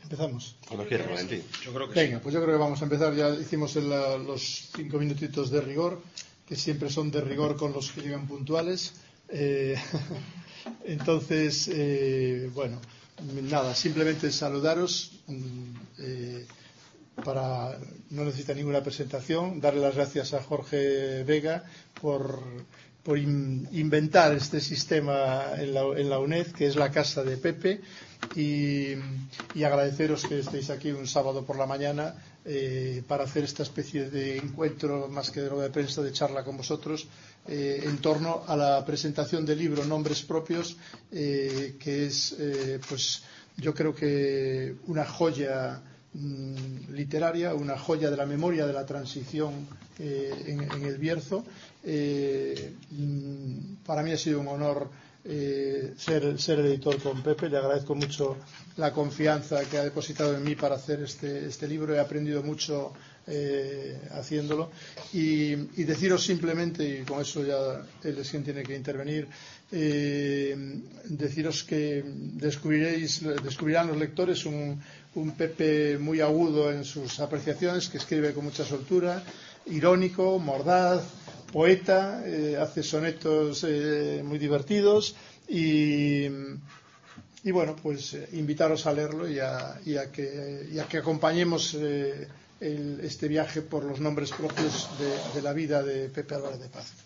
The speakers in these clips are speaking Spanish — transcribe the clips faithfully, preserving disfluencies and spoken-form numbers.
Empezamos. Cuando quieras, Valentín. Yo creo que Venga, sí. pues yo creo que vamos a empezar. Ya hicimos el, los cinco minutitos de rigor, que siempre son de rigor con los que llegan puntuales. Eh, entonces, eh, bueno, nada, simplemente saludaros. Eh, para no necesita ninguna presentación, darle las gracias a Jorge Vega por, por in, inventar este sistema en la, en la UNED, que es la casa de Pepe, y, y agradeceros que estéis aquí un sábado por la mañana eh, para hacer esta especie de encuentro, más que de rueda de prensa, de charla con vosotros eh, en torno a la presentación del libro Nombres Propios, eh, que es, eh, pues, yo creo que una joya literaria, una joya de la memoria de la transición eh, en, en el Bierzo. Eh, para mí ha sido un honor eh, ser, ser editor con Pepe. Le agradezco mucho la confianza que ha depositado en mí para hacer este, este libro. He aprendido mucho eh, haciéndolo y, y deciros simplemente, y con eso ya él es quien tiene que intervenir, eh, deciros que descubriréis, descubrirán los lectores un un Pepe muy agudo en sus apreciaciones, que escribe con mucha soltura, irónico, mordaz, poeta, eh, hace sonetos eh, muy divertidos y, y bueno, pues eh, invitaros a leerlo y a, y a, que, y a que acompañemos eh, el, este viaje por los nombres propios de, de la vida de Pepe Álvarez de Paz.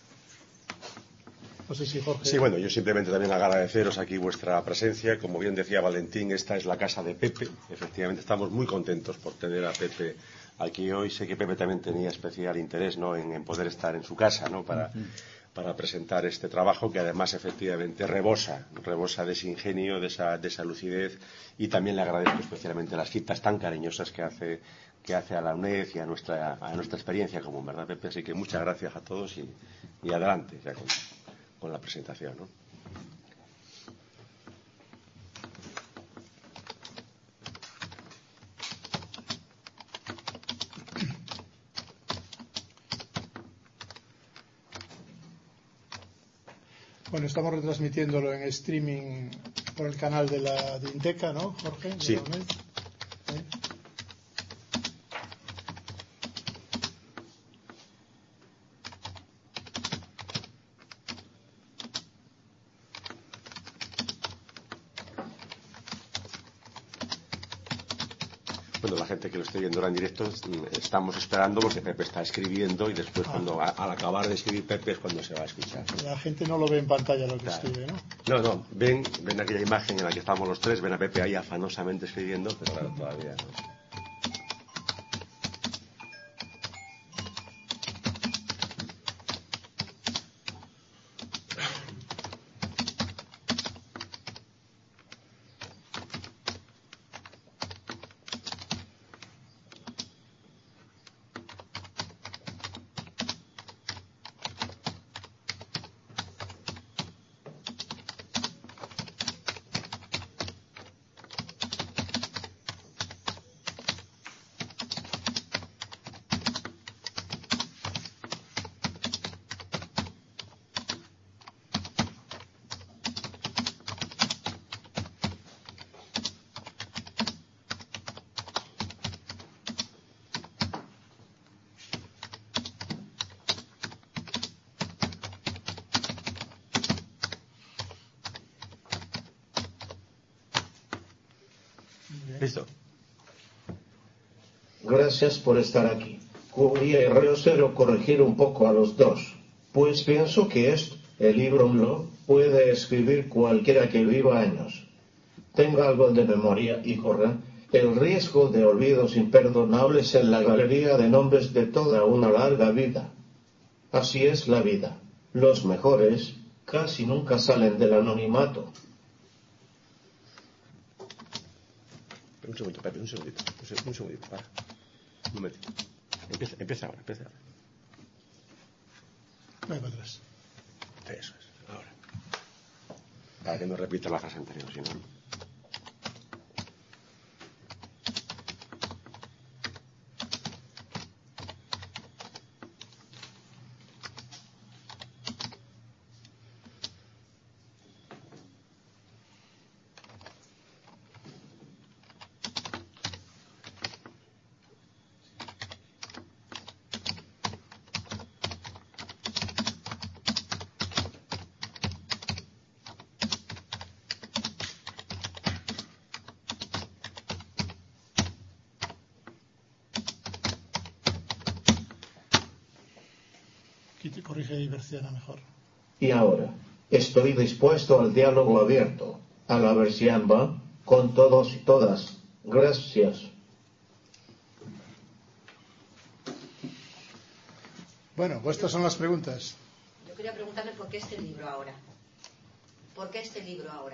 No sé si Jorge... Sí, bueno, yo simplemente también agradeceros aquí vuestra presencia. Como bien decía Valentín, esta es la casa de Pepe. Efectivamente, estamos muy contentos por tener a Pepe aquí hoy. Sé que Pepe también tenía especial interés, ¿no?, en, en poder estar en su casa, ¿no?, para, uh-huh. para presentar este trabajo, que además efectivamente rebosa, rebosa de ese ingenio, de esa, de esa lucidez, y también le agradezco especialmente las citas tan cariñosas que hace, que hace a la UNED y a nuestra, a nuestra experiencia común, ¿verdad, Pepe? Así que muchas gracias a todos y, y adelante ya con, con la presentación, ¿no? Bueno, estamos retransmitiéndolo en streaming por el canal de la de Inteca, ¿no, Jorge? Sí. ¿Eh? Bueno, la gente que lo esté viendo ahora en directo, estamos esperando porque Pepe está escribiendo y después ah. cuando al acabar de escribir Pepe es cuando se va a escuchar. La gente no lo ve en pantalla lo que claro. escribe, ¿no? No, no, ven, ven aquella imagen en la que estamos los tres, ven a Pepe ahí afanosamente escribiendo, pero claro, todavía no. Listo. Gracias por estar aquí. Quería quiero corregir un poco a los dos, pues pienso que esto, el libro lo puede escribir cualquiera que viva años, tenga algo de memoria y corra el riesgo de olvidos imperdonables en la galería de nombres de toda una larga vida. Así es la vida. Los mejores casi nunca salen del anonimato. Un segundito, Pepe, un segundito, un segundito, para. Un momentito. Empieza, empieza ahora, empieza ahora. Voy para atrás. Eso es, ahora. Para que no repita la frase anterior, si no. corrige y versiona mejor. Y ahora, estoy dispuesto al diálogo abierto, a la versión va, con todos y todas. Gracias. Bueno, pues estas son las preguntas. Yo quería preguntarle por qué este libro ahora. ¿Por qué este libro ahora?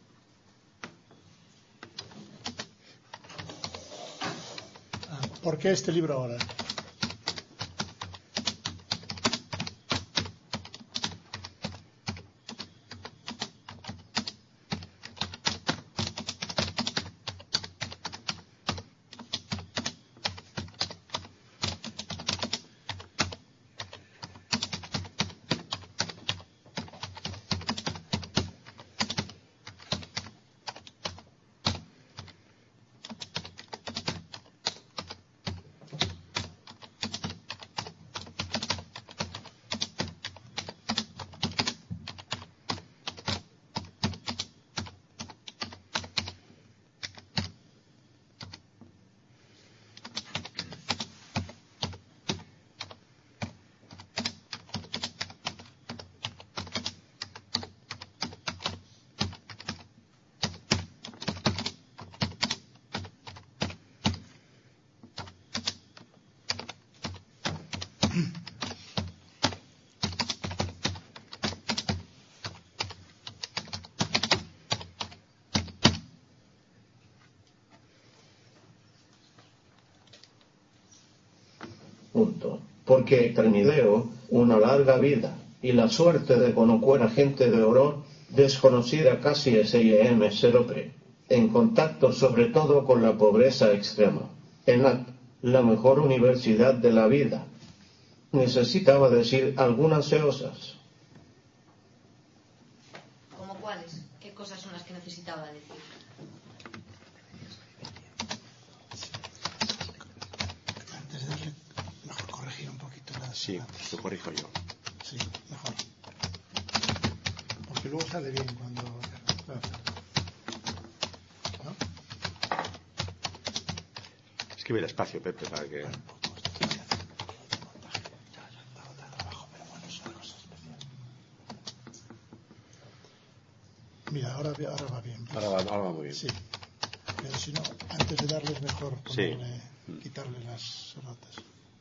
Ah, ¿por qué este libro ahora? Punto. Porque Trinideo, una larga vida y la suerte de conocer a gente de oro desconocida casi S I M cero P, en contacto sobre todo con la pobreza extrema, en la, la mejor universidad de la vida. Necesitaba decir algunas cosas. ¿Cómo cuáles? ¿Qué cosas son las que necesitaba decir? Antes de darle, mejor corregir un poquito las... Sí, lo corrijo yo. Sí, mejor. Porque luego sale bien cuando... ¿No? Escribe despacio, Pepe, para que... Mira, ahora, ahora va bien. Ahora va, ahora va muy bien. Sí. Pero si no, antes de darles mejor ponerle, Sí. quitarle las notas.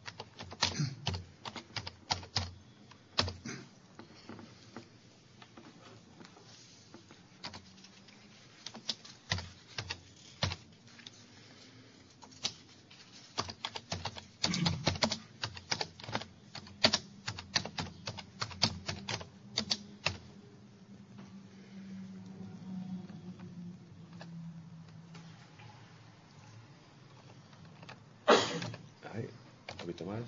Ahí, un poquito más.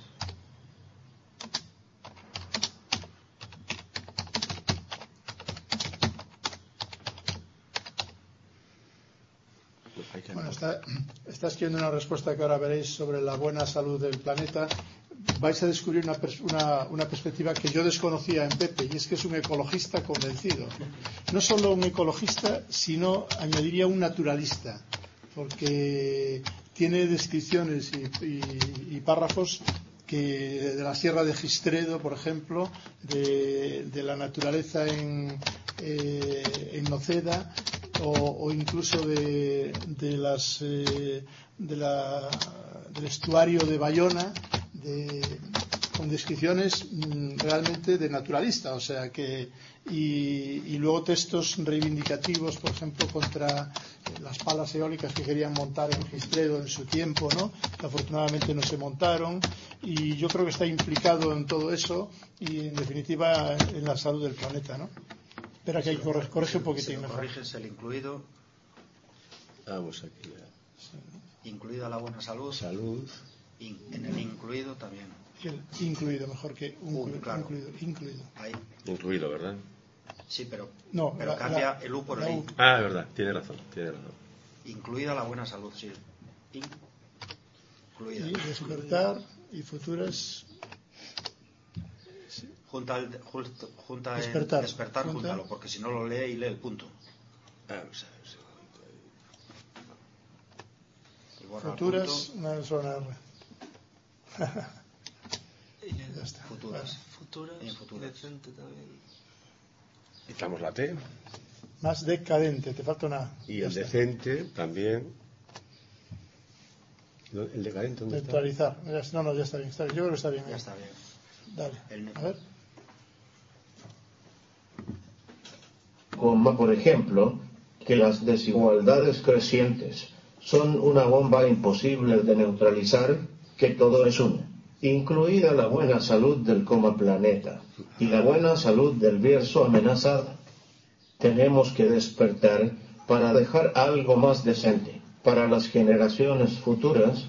Pues hay que Bueno, anotar. está, está escribiendo una respuesta que ahora veréis sobre la buena salud del planeta. Vais a descubrir una, pers- una, una perspectiva que yo desconocía en Pepe, y es que es un ecologista convencido. No solo un ecologista, sino, añadiría, un naturalista, porque tiene descripciones y, y, y párrafos que de la Sierra de Gistredo, por ejemplo, de, de la naturaleza en, eh, en Noceda, o, o incluso de, de las eh, de la, del estuario de Bayona, de, con descripciones mm, realmente de naturalista, o sea que y, y luego textos reivindicativos, por ejemplo, contra las palas eólicas que querían montar en Gistredo en su tiempo, ¿no? Que afortunadamente no se montaron, y yo creo que está implicado en todo eso y en definitiva en la salud del planeta, ¿no? Espera que hay que corre, corrige un poquitín mejor. Corriges el incluido, Vamos aquí. a- incluida la buena salud. Salud. In- en el incluido también. El incluido, mejor que un, Uh, claro. incluido, incluido. Ahí. Incluido, ¿verdad? Sí, pero, No, pero la- cambia la- el U por la el U. I. Ah, es verdad, tiene razón, tiene razón. Incluida la buena salud, sí. Incluida. Y despertar y futuras. Junta el, justo- junta el Despertar. despertar, Junta. júntalo, porque si no lo lee y lee el punto. Vamos a ver, sí. Y borra el Futuras, punto. una sola R. Y ya está. Futuras. Bueno, futuras, En futuras. y decente también. Quitamos la T. Más decadente, te falta una A. Y Ya el está. decente también. ¿No? ¿El decadente dónde está? Neutralizar. Ya- No, no, ya está bien, está bien. Yo creo que está bien. Ya está bien. Dale. El neutro. A ver. Como por ejemplo, que las desigualdades crecientes son una bomba imposible de neutralizar, que todo es una, incluida la buena salud del coma planeta y la buena salud del Bierzo amenazada. Tenemos que despertar para dejar algo más decente para las generaciones futuras.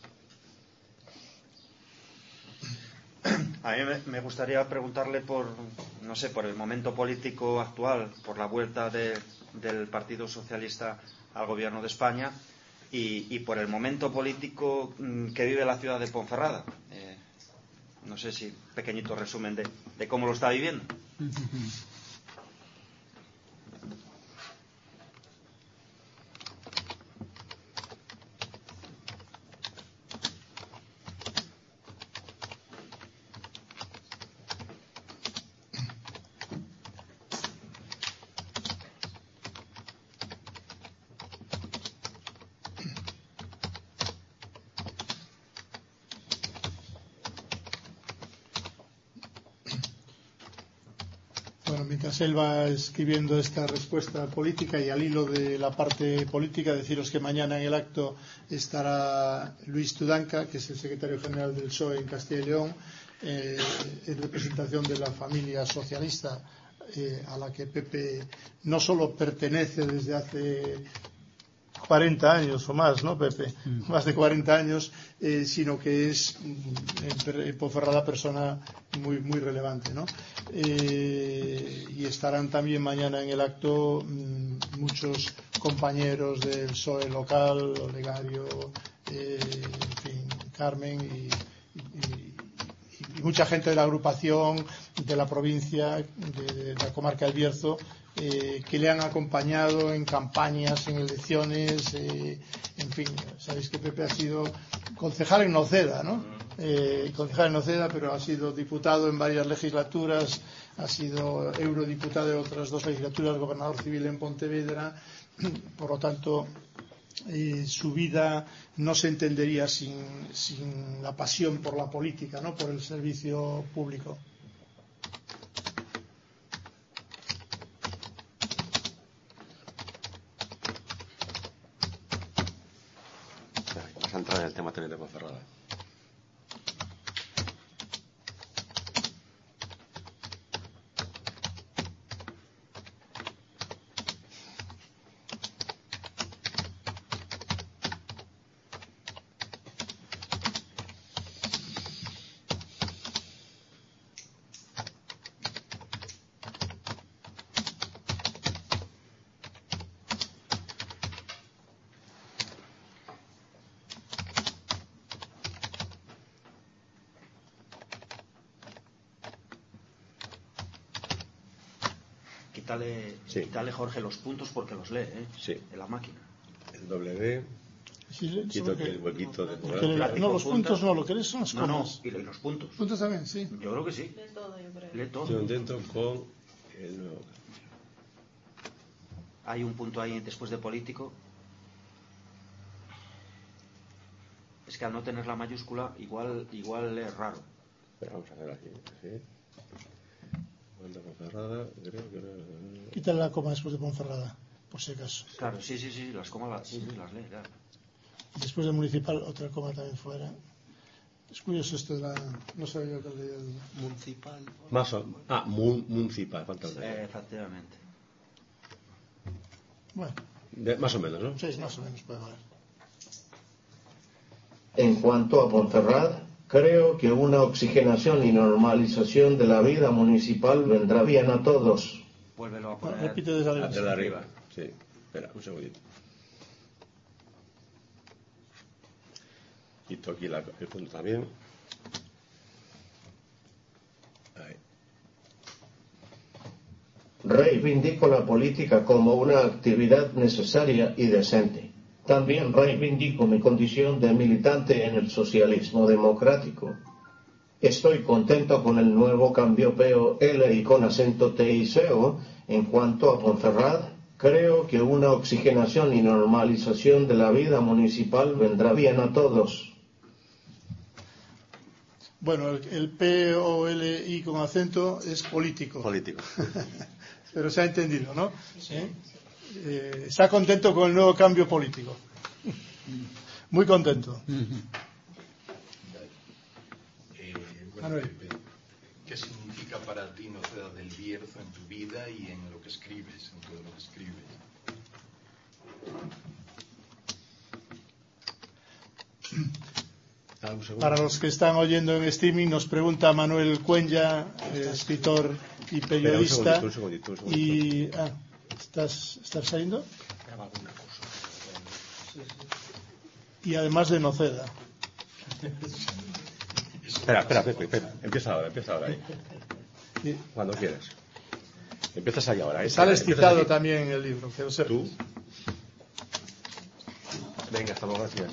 A mí me- me gustaría preguntarle por, no sé, por el momento político actual, por la vuelta de- del Partido Socialista al gobierno de España y, y por el momento político mm, que vive la ciudad de Ponferrada. Eh, no sé si pequeñito resumen de, de cómo lo está viviendo. Bueno, mientras él va escribiendo esta respuesta política y al hilo de la parte política, deciros que mañana en el acto estará Luis Tudanca, que es el secretario general del P S O E en Castilla y León, eh, en representación de la familia socialista eh, a la que Pepe no solo pertenece desde hace cuarenta años o más, ¿no, Pepe? Mm. Más de cuarenta años, eh, sino que es mm, en, en Ponferrada persona muy, muy relevante, ¿no? Eh, y estarán también mañana en el acto mmm, muchos compañeros del P S O E local, Olegario, eh, en fin, Carmen y, y, y, y mucha gente de la agrupación, de la provincia, de, de la comarca del Bierzo, Eh, que le han acompañado en campañas, en elecciones, eh, en fin, sabéis que Pepe ha sido concejal en Noceda, ¿no? Eh, concejal en Noceda, pero ha sido diputado en varias legislaturas, ha sido eurodiputado en otras dos legislaturas, gobernador civil en Pontevedra, por lo tanto, eh, su vida no se entendería sin, sin la pasión por la política, ¿no? Por el servicio público. Vas a entrar en el tema también de Ponferrada. Quítale, Sí. quítale, Jorge, los puntos porque los lee, ¿eh? Sí. En la máquina. El W. Sí, sí, Quito aquí el huequito de porque le- no, los puntos no, lo que eres son las No, no, comas. y, y los puntos. Puntos también, sí. Yo creo que sí. Lee todo, yo creo. Lee todo. Yo dentro con el nuevo. Hay un punto ahí después de político. Es que al no tener la mayúscula, igual, igual es raro. Pero vamos a hacer aquí. Así. Vuelta Ponferrada. Creo que no. Quítale la coma después de Ponferrada, por si acaso. Claro, sí, sí, sí, las comas las, sí, sí, las lee, claro. Después de municipal, otra coma también fuera. Es curioso esto de la. No sabía yo que leía el. Municipal. Más o... Ah, mun, municipal. Falta una. Eh, efectivamente. Bueno, De- más o menos, ¿no? sí, más o menos puede valer. En cuanto a Ponferrada, creo que una oxigenación y normalización de la vida municipal vendrá bien a todos. Vuélvelo a No, poner. repite desde arriba. De la arriba. Sí. Espera, un segundito. Quito aquí la, el punto también. Ahí. Reivindico la política como una actividad necesaria y decente. También reivindico mi condición de militante en el socialismo democrático. Estoy contento con el nuevo cambio P O L y con acento T I C O. En cuanto a Ponferrad, creo que una oxigenación y normalización de la vida municipal vendrá bien a todos. Bueno, el, el P O L I con acento es político. Político. Pero se ha entendido, ¿no? ¿Eh? Eh, está contento con el nuevo cambio político. Muy contento. Eh, bueno, Manuel. Pepe, ¿qué significa para ti Noceda del Bierzo en tu vida y en lo que escribes, en todo lo que escribes? Ah, un segundo. Para los que están oyendo en streaming, nos pregunta Manuel Cuenya, eh, escritor y periodista. Espera, un segundito, un segundito, un segundito. Y, ah, ¿estás, ¿estás saliendo? Y además de Noceda. Espera, espera, Pepe, espera. Empieza ahora, empieza ahora ahí. Sí. Cuando quieras. Empiezas ahí ahora. ¿eh? Sales Empiezas citado aquí. también en el libro, quiero ser. ¿Tú? Venga, hasta luego, gracias.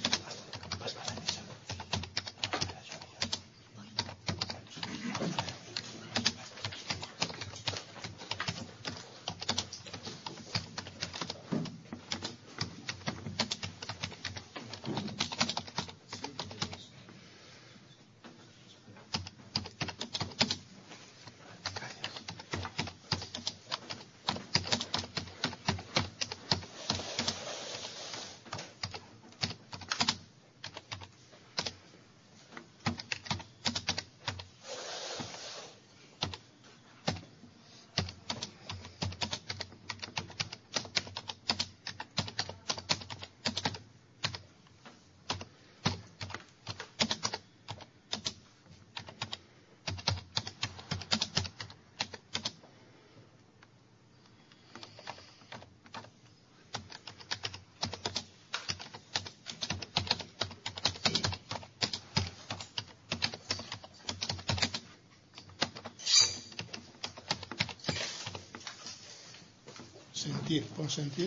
Sentir, con sentir.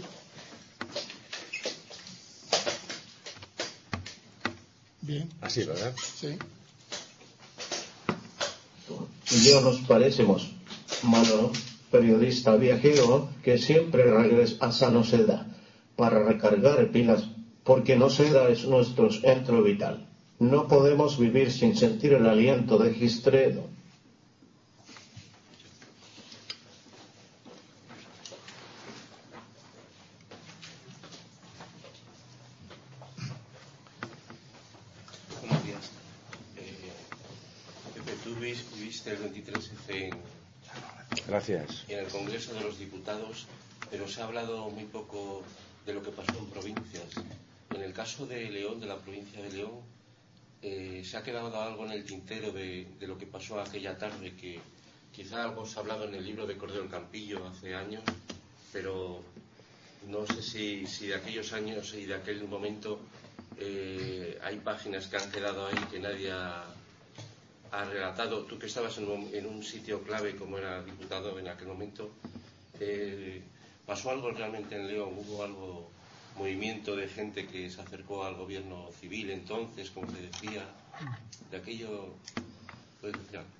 Bien. Así, ¿verdad? Sí. Y yo nos parecemos, Manolo, periodista viajero que siempre regresa a Noceda para recargar pilas, porque Noceda es nuestro centro vital. No podemos vivir sin sentir el aliento de Gistredo. Buenos días. Eh, Pepe, tú viviste el veintitrés efe en, Gracias. en el Congreso de los Diputados, pero se ha hablado muy poco de lo que pasó en provincias. En el caso de León, de la provincia de León, eh, se ha quedado algo en el tintero de, de lo que pasó aquella tarde, que quizá algo se ha hablado en el libro de Cordero Campillo hace años, pero no sé si, si de aquellos años y de aquel momento eh, hay páginas que han quedado ahí que nadie ha, ha relatado. Tú que estabas en un, en un sitio clave como era diputado en aquel momento, eh, ¿pasó algo realmente en León? ¿Hubo algo, movimiento de gente que se acercó al gobierno civil entonces, como se decía? De aquello, ¿puedes decir algo?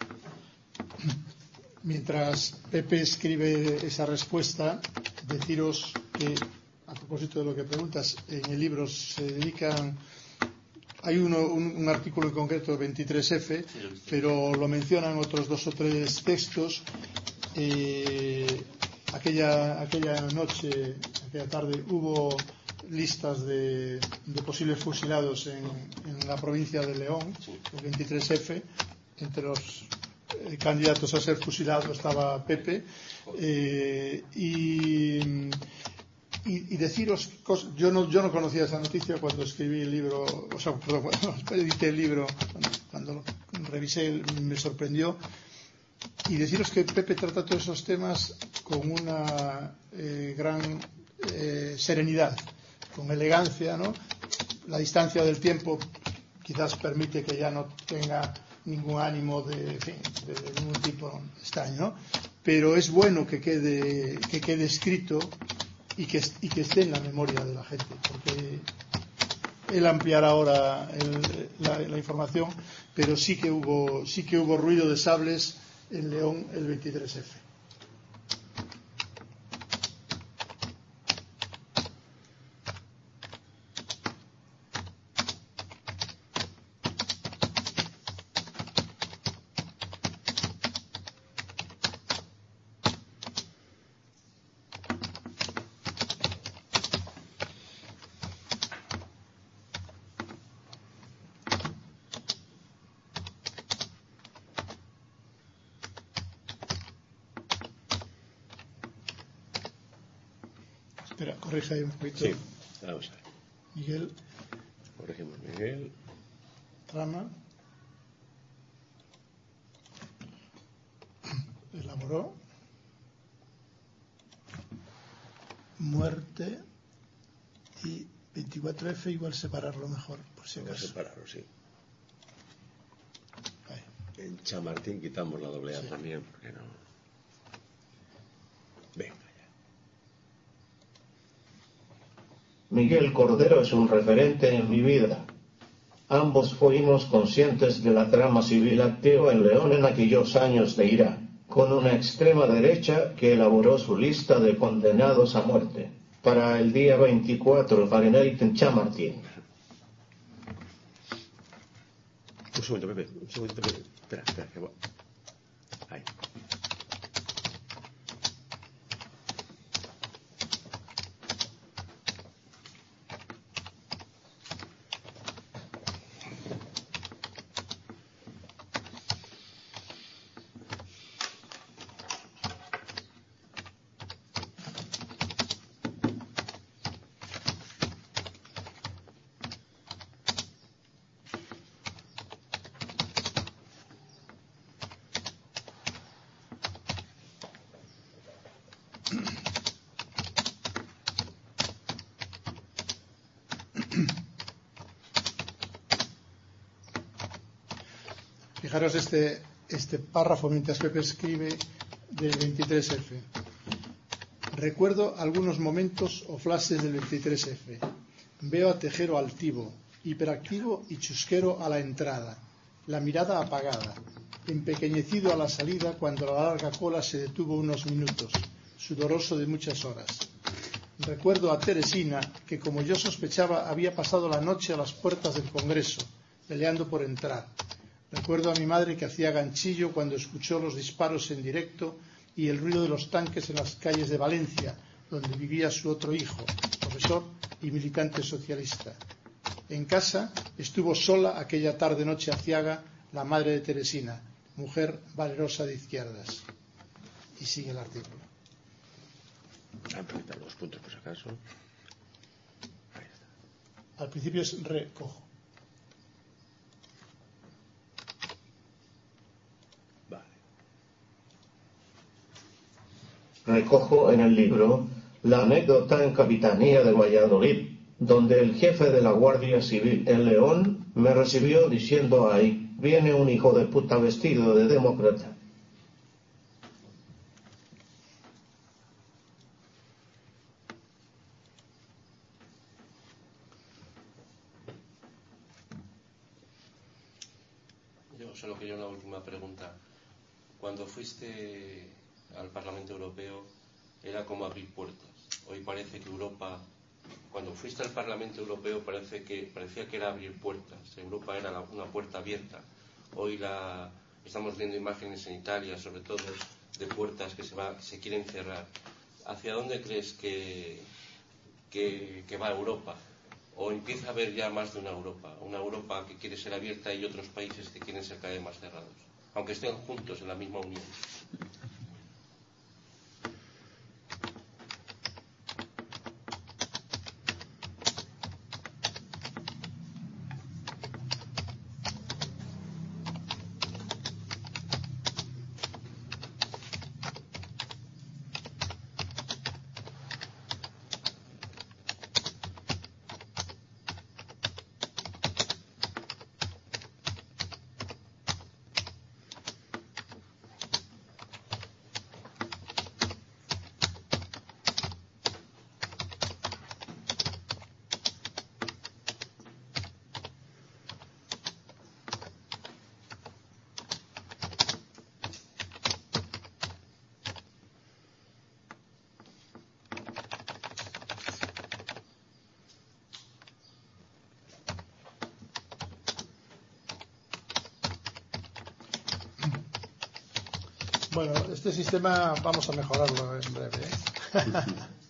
Mientras Pepe escribe esa respuesta, deciros que, a propósito de lo que preguntas, en el libro se dedican, hay uno, un, un artículo en concreto, veintitrés efe, pero lo mencionan otros dos o tres textos. Eh, aquella, aquella noche, aquella tarde, hubo listas de, de posibles fusilados en, en la provincia de León, el veintitrés efe, entre los eh, candidatos a ser fusilados estaba Pepe, eh, y, y, y deciros cosas. Yo no, yo no conocía esa noticia cuando escribí el libro, o sea, perdón, cuando edité el libro, cuando, cuando lo revisé me sorprendió. Y deciros que Pepe trata todos esos temas con una eh, gran eh, serenidad, con elegancia, ¿no? La distancia del tiempo quizás permite que ya no tenga ningún ánimo de, en fin, de, de ningún tipo extraño, ¿no? Pero es bueno que quede, que quede escrito y que, y que esté en la memoria de la gente, porque él ampliará ahora el, la, la información, pero sí que hubo sí que hubo ruido de sables en León el veintitrés efe. Espera, corrija ahí un poquito. Sí, vamos a ver. Miguel. Corregimos Miguel. Trama. Elaboró. Muerte. Y veinticuatro efe igual separarlo mejor, por si acaso. Separarlo, sí. Ahí. En Chamartín quitamos la doble A Sí. también, porque no. Venga. Miguel Cordero es un referente en mi vida. Ambos fuimos conscientes de la trama civil activa en León en aquellos años de ira, con una extrema derecha que elaboró su lista de condenados a muerte para el día veinticuatro Fahrenheit en Chamartín. Un segundo, Pepe, un segundo, Pepe. Espera, espera, que voy. Ahí. Fijaros este, este párrafo mientras Pepe escribe del veintitrés efe. Recuerdo algunos momentos o flashes del veintitrés efe. Veo a Tejero altivo, hiperactivo y chusquero a la entrada, la mirada apagada, empequeñecido a la salida cuando la larga cola se detuvo unos minutos, sudoroso de muchas horas. Recuerdo a Teresina, que como yo sospechaba había pasado la noche a las puertas del Congreso, peleando por entrar. Recuerdo a mi madre que hacía ganchillo cuando escuchó los disparos en directo y el ruido de los tanques en las calles de Valencia, donde vivía su otro hijo, profesor y militante socialista. En casa estuvo sola aquella tarde-noche aciaga la madre de Teresina, mujer valerosa de izquierdas. Y sigue el artículo. Ampliar los puntos por si acaso. Ahí está. Al principio es recojo. Vale. Recojo en el libro la anécdota en Capitanía de Valladolid, donde el jefe de la Guardia Civil en León me recibió diciendo: ahí viene un hijo de puta vestido de demócrata. Yo solo quería una última pregunta. Cuando fuiste al Parlamento Europeo era como abrir puertas. Hoy parece que Europa, cuando fuiste al Parlamento Europeo parece que parecía que era abrir puertas. Europa era la, una puerta abierta. Hoy la, estamos viendo imágenes en Italia, sobre todo, de puertas que se, va, se quieren cerrar. ¿Hacia dónde crees que, que, que va Europa? ¿O empieza a haber ya más de una Europa? Una Europa que quiere ser abierta y otros países que quieren ser cada vez más cerrados, aunque estén juntos en la misma unión. Bueno, este sistema vamos a mejorarlo en breve, ¿eh?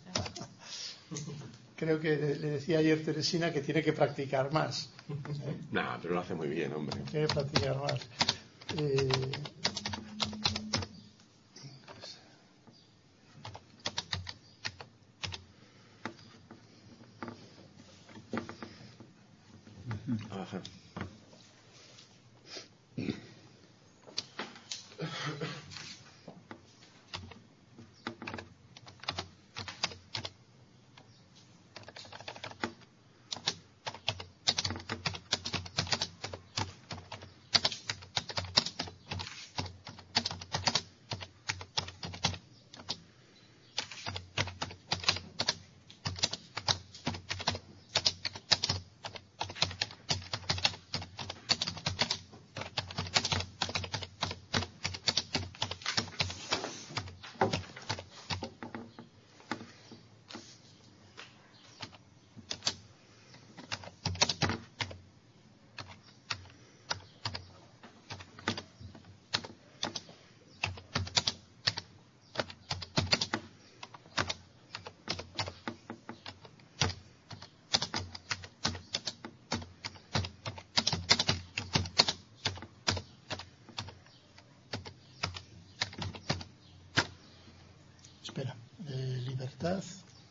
Creo que le decía ayer Teresina que tiene que practicar más. ¿eh? No, pero lo hace muy bien, hombre. Tiene que practicar más. Eh... Ajá. Espera, eh, libertad.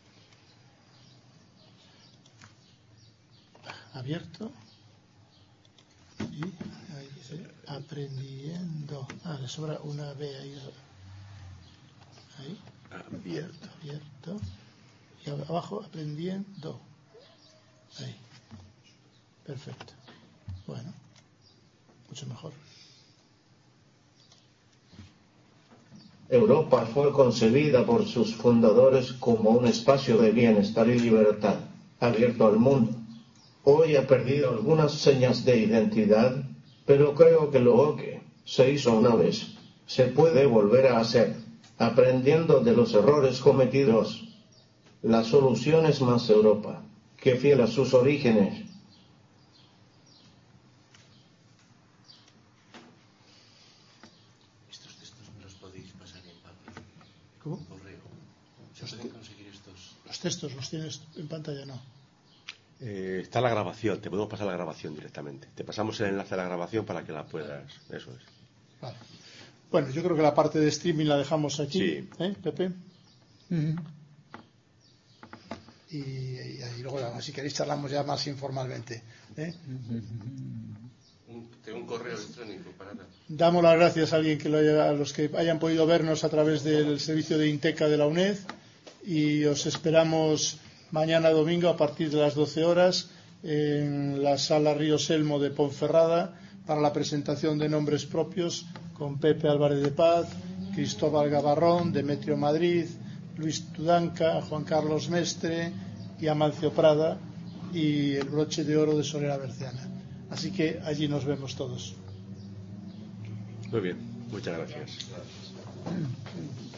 Abierto. Y ahí dice aprendiendo. Ah, le sobra una B ahí. Ahí. Abierto, abierto. Y abajo aprendiendo. Ahí. Perfecto. Bueno, mucho mejor. Europa fue concebida por sus fundadores como un espacio de bienestar y libertad, abierto al mundo. Hoy ha perdido algunas señas de identidad, pero creo que lo que se hizo una vez se puede volver a hacer, aprendiendo de los errores cometidos. La solución es más Europa, que fiel a sus orígenes. ¿Cómo? Correo. ¿Se pueden conseguir estos? Los textos los tienes en pantalla, no. Eh, está la grabación, te podemos pasar la grabación directamente. Te pasamos el enlace a la grabación para que la puedas. Eso es. Vale. Bueno, yo creo que la parte de streaming la dejamos aquí, Sí. ¿eh, Pepe? Uh-huh. Y, y, y luego, si queréis, charlamos ya más informalmente. ¿eh? Un, tengo un correo electrónico para nada. Damos las gracias a alguien que lo haya, a los que hayan podido vernos a través del servicio de Inteca de la UNED, y os esperamos mañana domingo a partir de las doce horas en la sala Río Selmo de Ponferrada para la presentación de nombres propios con Pepe Álvarez de Paz, Cristóbal Gavarrón, Demetrio Madrid, Luis Tudanca, Juan Carlos Mestre y Amancio Prada, y el broche de oro de Solera Berciana. Así que allí nos vemos todos. Muy bien, muchas gracias.